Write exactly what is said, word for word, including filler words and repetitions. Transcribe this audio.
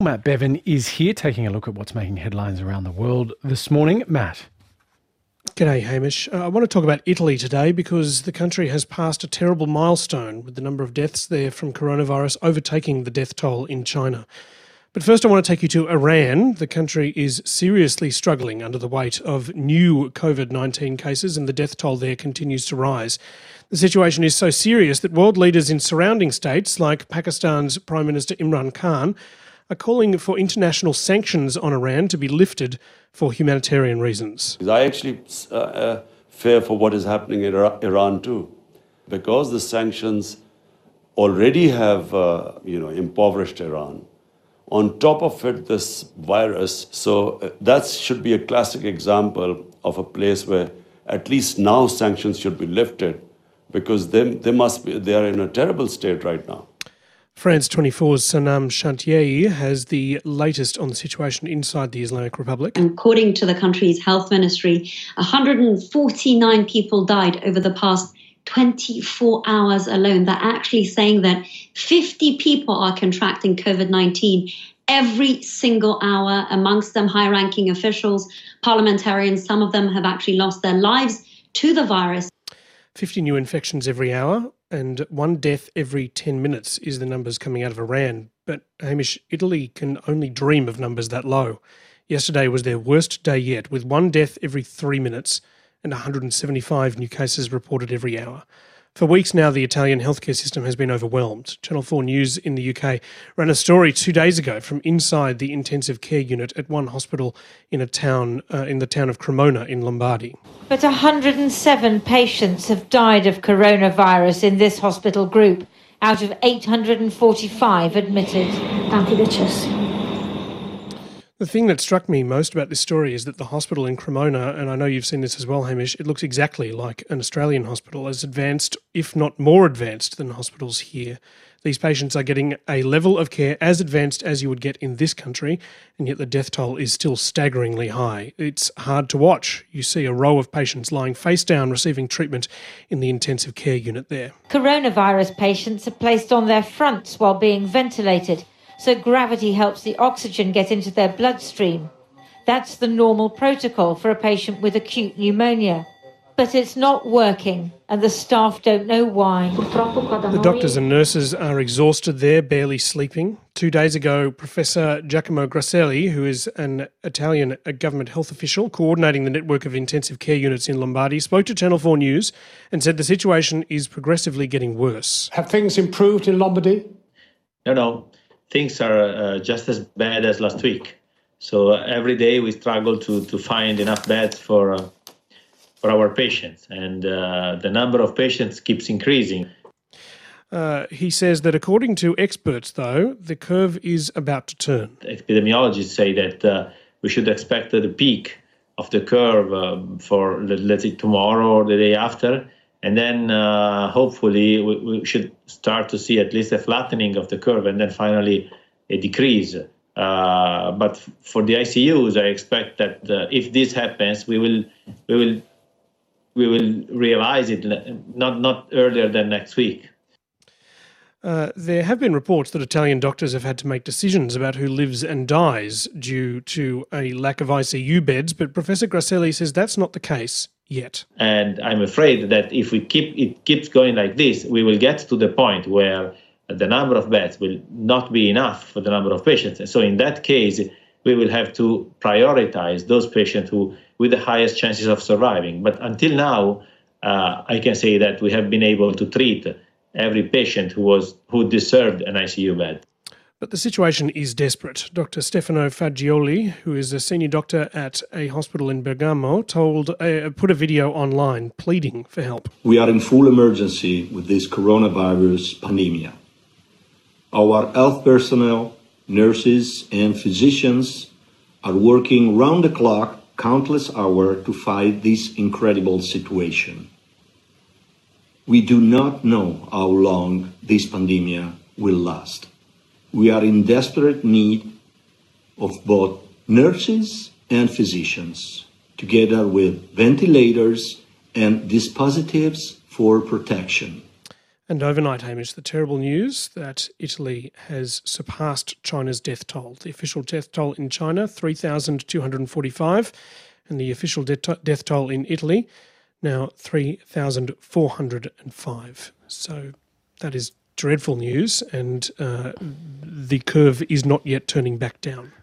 Matt Bevan is here taking a look at what's making headlines around the world this morning. Matt. G'day, Hamish. Uh, I want to talk about Italy today because the country has passed a terrible milestone with the number of deaths there from coronavirus overtaking the death toll in China. But first I want to take you to Iran. The country is seriously struggling under the weight of new COVID nineteen cases and the death toll there continues to rise. The situation is so serious that world leaders in surrounding states like Pakistan's Prime Minister Imran Khan are calling for international sanctions on Iran to be lifted for humanitarian reasons. I actually uh, uh, fear for what is happening in Iran too, because the sanctions already have, uh, you know, impoverished Iran. On top of it, this virus. So uh, that should be a classic example of a place where at least now sanctions should be lifted, because they, they must be, they are in a terrible state right now. France twenty-four's Sanam Chantier has the latest on the situation inside the Islamic Republic. According to the country's health ministry, one hundred forty-nine people died over the past twenty-four hours alone. They're actually saying that fifty people are contracting COVID nineteen every single hour, amongst them high-ranking officials, parliamentarians. Some of them have actually lost their lives to the virus. fifty new infections every hour and one death every ten minutes is the numbers coming out of Iran. But, Hamish, Italy can only dream of numbers that low. Yesterday was their worst day yet, with one death every three minutes and one hundred seventy-five new cases reported every hour. For weeks now, the Italian healthcare system has been overwhelmed. Channel four News in the U K ran a story two days ago from inside the intensive care unit at one hospital in a town uh, in the town of Cremona in Lombardy. But one hundred seven patients have died of coronavirus in this hospital group, out of eight hundred forty-five admitted. The thing that struck me most about this story is that the hospital in Cremona, and I know you've seen this as well, Hamish, it looks exactly like an Australian hospital, as advanced, if not more advanced, than hospitals here. These patients are getting a level of care as advanced as you would get in this country, and yet the death toll is still staggeringly high. It's hard to watch. You see a row of patients lying face down receiving treatment in the intensive care unit there. Coronavirus patients are placed on their fronts while being ventilated, so gravity helps the oxygen get into their bloodstream. That's the normal protocol for a patient with acute pneumonia. But it's not working, and the staff don't know why. The doctors and nurses are exhausted there, barely sleeping. Two days ago, Professor Giacomo Grasselli, who is an Italian government health official coordinating the network of intensive care units in Lombardy, spoke to Channel four News and said the situation is progressively getting worse. Have things improved in Lombardy? No, no. Things are uh, just as bad as last week. So uh, every day we struggle to, to find enough beds for uh, for our patients, and uh, the number of patients keeps increasing. Uh, he says that according to experts, though, the curve is about to turn. Epidemiologists say that uh, we should expect the peak of the curve uh, for, let's say, tomorrow or the day after, and then uh, hopefully we, we should start to see at least a flattening of the curve and then finally a decrease. Uh, but f- for the I C Us, I expect that uh, if this happens, we will we will we will realize it not not earlier than next week. Uh, there have been reports that Italian doctors have had to make decisions about who lives and dies due to a lack of I C U beds, but Professor Grasselli says that's not the case yet. And I'm afraid that if we keep it keeps going like this, we will get to the point where the number of beds will not be enough for the number of patients. And so in that case, we will have to prioritize those patients who with the highest chances of surviving. But until now, uh, I can say that we have been able to treat every patient who was who deserved an I C U bed. But the situation is desperate. Doctor Stefano Fagioli, who is a senior doctor at a hospital in Bergamo, told uh, put a video online pleading for help. We are in full emergency with this coronavirus pandemic. Our health personnel, nurses and physicians are working round the clock, countless hours to fight this incredible situation. We do not know how long this pandemic will last. We are in desperate need of both nurses and physicians, together with ventilators and dispositives for protection. And overnight, Hamish, the terrible news that Italy has surpassed China's death toll. The official death toll in China, three thousand two hundred forty-five, and the official death, death toll in Italy, now three thousand four hundred five. So that is dreadful news, and uh, the curve is not yet turning back down.